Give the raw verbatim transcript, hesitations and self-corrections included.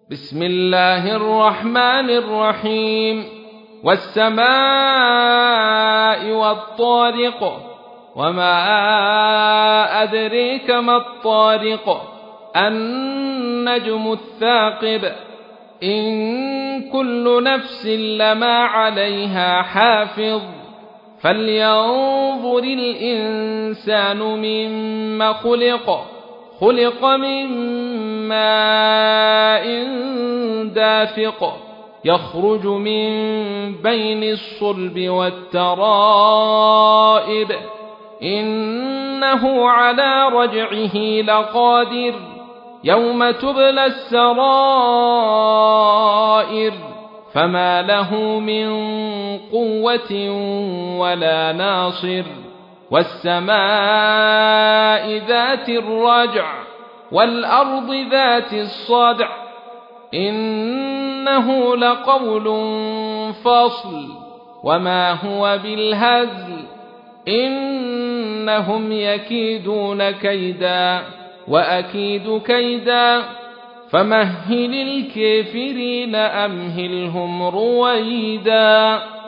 بسم الله الرحمن الرحيم والسماء والطارق وما أدريك ما الطارق النجم الثاقب إن كل نفس لما عليها حافظ فلينظر الإنسان مما خلق خلق من ماء دافق يخرج من بين الصلب والترائب إنه على رجعه لقادر يوم تبلى السرائر فما له من قوة ولا ناصر والسماء ذات الرجع والأرض ذات الصدع إنه لقول فصل وما هو بالهزل إنهم يكيدون كيدا وأكيد كيدا فمهل الكافرين أمهلهم رويدا.